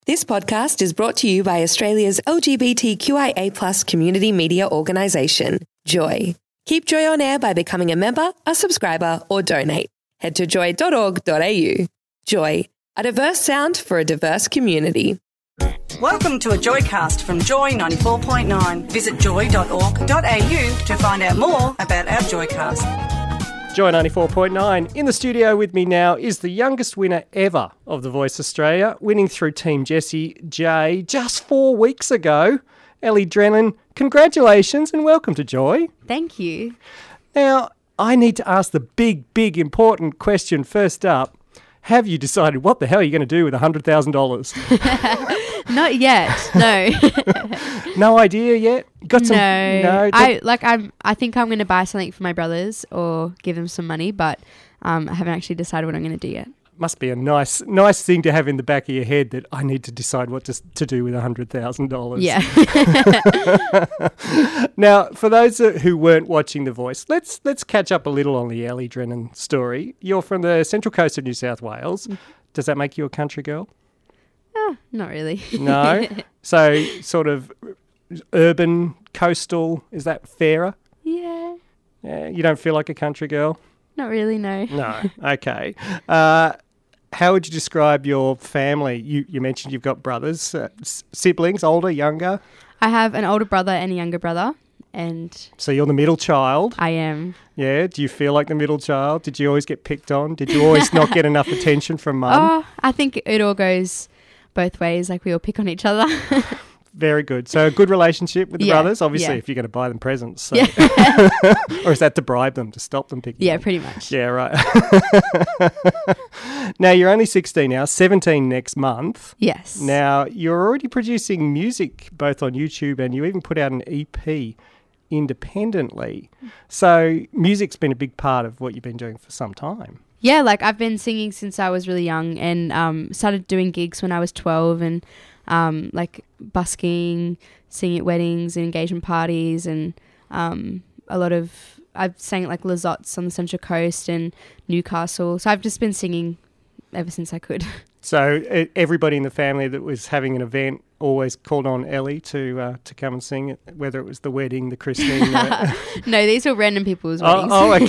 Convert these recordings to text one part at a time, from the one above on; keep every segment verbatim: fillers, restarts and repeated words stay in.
This podcast is brought to you by Australia's L G B T Q I A plus community media organisation, Joy. Keep Joy on air by becoming a member, a subscriber or donate. Head to joy dot org dot a u. Joy, a diverse sound for a diverse community. Welcome to a Joycast from Joy ninety-four point nine. Visit joy dot org dot a u to find out more about our Joycast. Joy ninety-four point nine. In the studio with me now is the youngest winner ever of The Voice Australia, winning through Team Jessie J just four weeks ago. Ellie Drennan, congratulations and welcome to Joy. Thank you. Now, I need to ask the big, big, important question first up. Have you decided what the hell you're going to do with one hundred thousand dollars? Not yet, no. No idea yet? Got some, no, no I like. I'm. I think I'm going to buy something for my brothers or give them some money, but um, I haven't actually decided what I'm going to do yet. Must be a nice, nice thing to have in the back of your head that I need to decide what to to do with one hundred thousand dollars. Yeah. Now, for those who weren't watching The Voice, let's let's catch up a little on the Ellie Drennan story. You're from the Central Coast of New South Wales. Does that make you a country girl? Oh, not really. No. So, sort of urban, coastal. Is that fairer? Yeah. Yeah. You don't feel like a country girl? Not really. No. No. Okay. Uh, how would you describe your family? You you mentioned you've got brothers, uh, s- siblings, older, younger. I have an older brother and a younger brother, and So you're the middle child. I am. Yeah. Do you feel like the middle child? Did you always get picked on? Did you always not get enough attention from mum? Oh, I think it all goes both ways. Like we all pick on each other. Very good. So a good relationship with the Yeah, brothers, obviously, yeah. if you're going to buy them presents. So. Yeah. Or is that to bribe them, to stop them picking Yeah, them? pretty much. Yeah, right. Now, you're only sixteen now, seventeen next month. Yes. Now, you're already producing music both on YouTube and you even put out an E P independently. So music's been a big part of what you've been doing for some time. Yeah, like I've been singing since I was really young and um, started doing gigs when I was twelve and um, like busking, singing at weddings and engagement parties and um, a lot of, I've sang at like Lizottes on the Central Coast and Newcastle. So I've just been singing ever since I could. So e- everybody in the family that was having an event always called on Ellie to uh, to come and sing it, whether it was the wedding, the christening. uh, No, these are random people's oh, weddings. oh,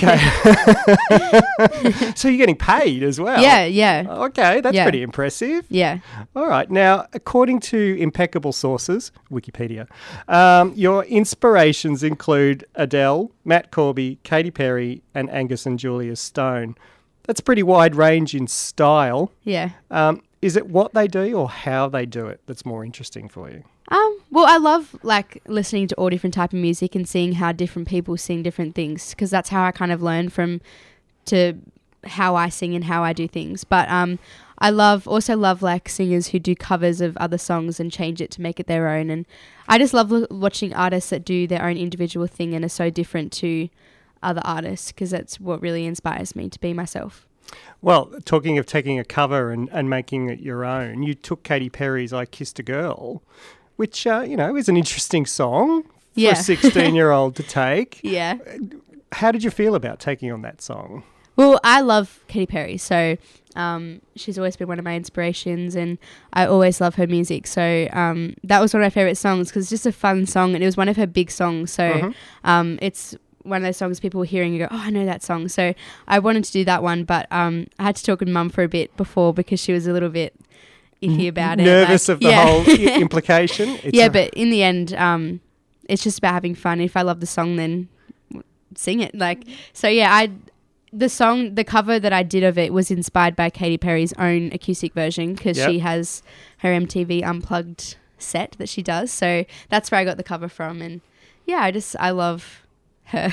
okay. So you're getting paid as well? Yeah, yeah. Okay, that's Yeah. pretty impressive. Yeah. All right. Now, according to impeccable sources, Wikipedia, um, your inspirations include Adele, Matt Corby, Katy Perry, and Angus and Julia Stone. That's a pretty wide range in style. Yeah. Um, is it what they do or how they do it that's more interesting for you? Um, well, I love like listening to all different type of music and seeing how different people sing different things because that's how I kind of learn from to how I sing and how I do things. But um, I love also love like singers who do covers of other songs and change it to make it their own. And I just love lo- watching artists that do their own individual thing and are so different to other artists because that's what really inspires me to be myself. Well, talking of taking a cover and, and making it your own, you took Katy Perry's I Kissed a Girl, which, uh, you know, is an interesting song for Yeah. a sixteen-year-old to take. Yeah. How did you feel about taking on that song? Well, I love Katy Perry, so um, she's always been one of my inspirations and I always love her music. So um, that was one of my favourite songs because it's just a fun song and it was one of her big songs. So Mhm. um, it's one of those songs people were hearing and go, oh, I know that song. So I wanted to do that one, but um, I had to talk with Mum for a bit before because she was a little bit iffy about it. Nervous like, of the yeah. whole I- implication? It's yeah, a- but in the end, um, it's just about having fun. If I love the song, then sing it. Like, so yeah, I the song, the cover that I did of it was inspired by Katy Perry's own acoustic version because Yep. she has her M T V Unplugged set that she does. So that's where I got the cover from. And yeah, I just, I love her.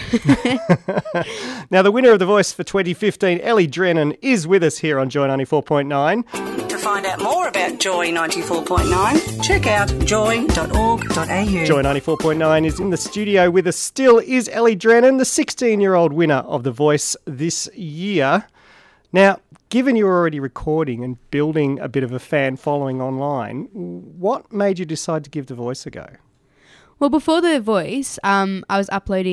Now, the winner of The Voice for twenty fifteen, Ellie Drennan, is with us here on Joy ninety-four point nine. To find out more about Joy ninety-four point nine, check out joy dot org dot a u. Joy ninety-four point nine is in the studio with us still is Ellie Drennan, the sixteen-year-old winner of The Voice this year. Now, given you're already recording and building a bit of a fan following online, what made you decide to give The Voice a go? Well, before The Voice, um, I was uploading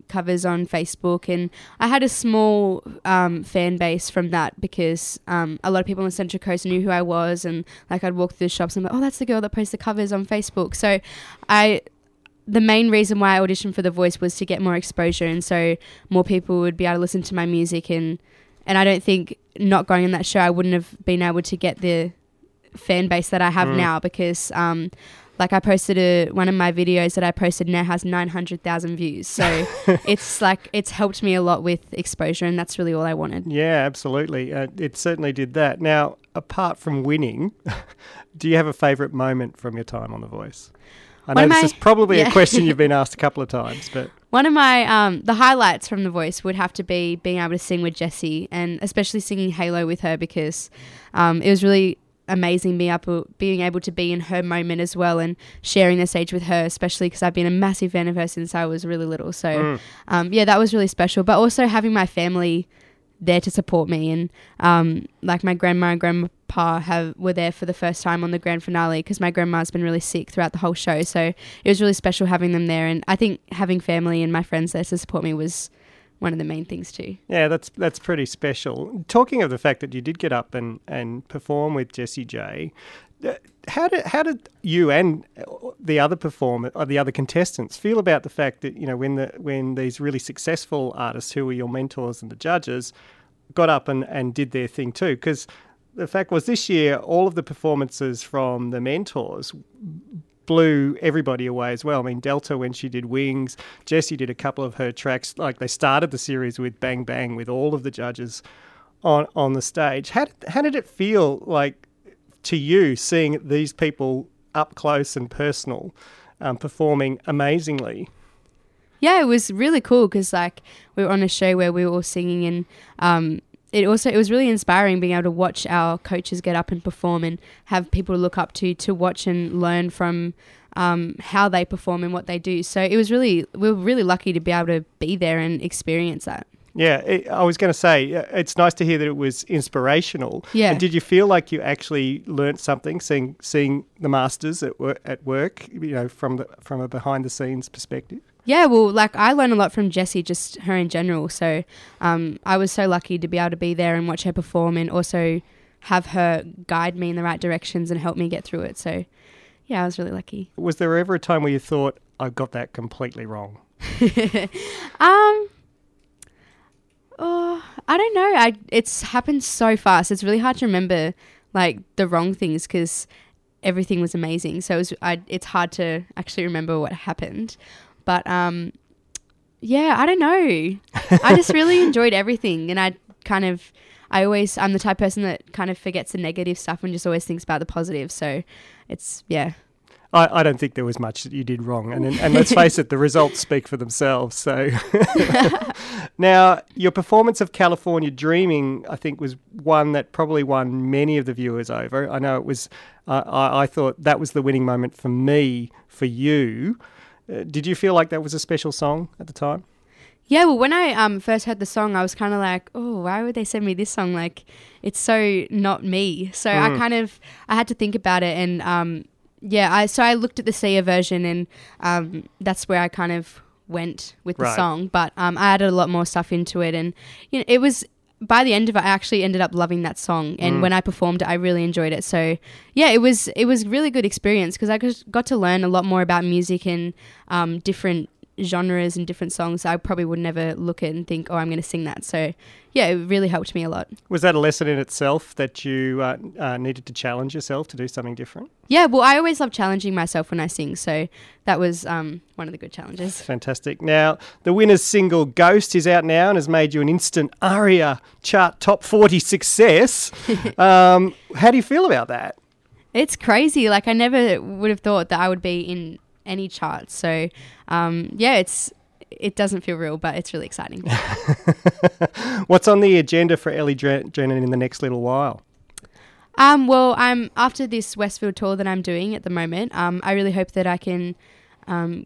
covers on Facebook, and I had a small um, fan base from that because um, a lot of people on the Central Coast knew who I was, and like I'd walk through the shops and I'm like, oh, that's the girl that posts the covers on Facebook. So I, the main reason why I auditioned for The Voice was to get more exposure, and so more people would be able to listen to my music, and and I don't think not going on that show I wouldn't have been able to get the fan base that I have mm. now, because um, like I posted a, one of my videos that I posted now has nine hundred thousand views. So it's like, it's helped me a lot with exposure, and that's really all I wanted. Yeah, absolutely. Uh, it certainly did that. Now, apart from winning, do you have a favourite moment from your time on The Voice? I know this my, is probably yeah. a question you've been asked a couple of times, but... One of my, um, the highlights from The Voice would have to be being able to sing with Jessie, and especially singing Halo with her, because um, it was really amazing being able, being able to be in her moment as well and sharing the stage with her, especially because I've been a massive fan of her since I was really little. So, mm. um, yeah, that was really special. But also having my family there to support me, and um, like my grandma and grandpa have were there for the first time on the grand finale, because my grandma's been really sick throughout the whole show. So it was really special having them there, and I think having family and my friends there to support me was one of the main things too. Yeah, that's that's pretty special. Talking of the fact that you did get up and, and perform with Jessie J, how did how did you and the other performer or the other contestants feel about the fact that, you know, when the when these really successful artists who were your mentors and the judges got up and, and did their thing too? Because the fact was, this year all of the performances from the mentors blew everybody away as well. I mean, Delta, when she did Wings, Jessie did a couple of her tracks. Like, they started the series with Bang Bang with all of the judges on on the stage. How did, how did it feel like to you seeing these people up close and personal um, performing amazingly? Yeah, it was really cool because like we were on a show where we were all singing, and um, it also it was really inspiring being able to watch our coaches get up and perform and have people to look up to to watch and learn from um, how they perform and what they do. So it was really we were really lucky to be able to be there and experience that. Yeah, it, I was going to say, it's nice to hear that it was inspirational. Yeah. And did you feel like you actually learnt something seeing seeing the masters at work, at work, you know, from the from a behind the scenes perspective? Yeah, well, like I learned a lot from Jessie, just her in general. So um, I was so lucky to be able to be there and watch her perform, and also have her guide me in the right directions and help me get through it. So yeah, I was really lucky. Was there ever a time where you thought, I got that completely wrong? um. Oh, I don't know. I it's happened so fast. It's really hard to remember like the wrong things because everything was amazing. So it was, I, it's hard to actually remember what happened. But um, yeah, I don't know. I just really enjoyed everything, and I kind of, I always, I'm the type of person that kind of forgets the negative stuff and just always thinks about the positive. So it's yeah. I, I don't think there was much that you did wrong. And and let's face it, the results speak for themselves. So now, your performance of California Dreaming, I think, was one that probably won many of the viewers over. I know it was, uh, I, I thought that was the winning moment for me, for you. Uh, did you feel like that was a special song at the time? Yeah, well, when I um first heard the song, I was kind of like, oh, why would they send me this song? Like, it's so not me. So mm. I kind of, I had to think about it, and um. Yeah, I so I looked at the Sia version, and um, that's where I kind of went with the right. song. But um, I added a lot more stuff into it, and you know, it was by the end of it, I actually ended up loving that song. And mm. when I performed it, I really enjoyed it. So yeah, it was it was a really good experience because I got to learn a lot more about music and um, different genres and different songs. I probably would never look at and think, oh, I'm going to sing that. So yeah, it really helped me a lot. Was that a lesson in itself that you uh, uh, needed to challenge yourself to do something different? Yeah, well, I always love challenging myself when I sing, so that was um, one of the good challenges. Fantastic. Now, the winner's single, Ghost, is out now and has made you an instant ARIA chart top forty success. um, how do you feel about that? It's crazy. Like, I never would have thought that I would be in any charts. So, um, yeah, it's it doesn't feel real, but it's really exciting. What's on the agenda for Ellie Drennan in the next little while? Um, well, I'm after this Westfield tour that I'm doing at the moment. Um, I really hope that I can um,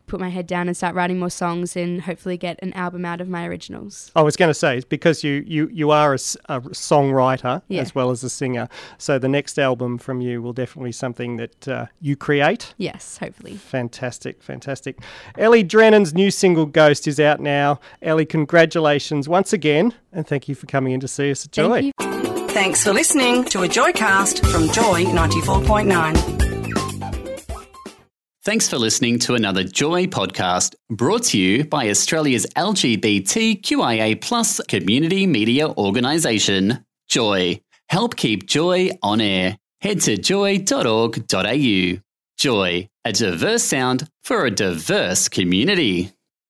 put my head down and start writing more songs and hopefully get an album out of my originals. I was going to say, because you, you, you are a, s- a songwriter Yeah. as well as a singer, so the next album from you will definitely be something that uh, you create. Yes, hopefully. Fantastic, fantastic. Ellie Drennan's new single, Ghost, is out now. Ellie, congratulations once again, and thank you for coming in to see us at Joy. Thank you. Thanks for listening to a Joycast from Joy ninety-four point nine. Thanks for listening to another Joy podcast brought to you by Australia's L G B T Q I A plus community media organisation, Joy. Help keep Joy on air. Head to joy dot org dot a u. Joy, a diverse sound for a diverse community.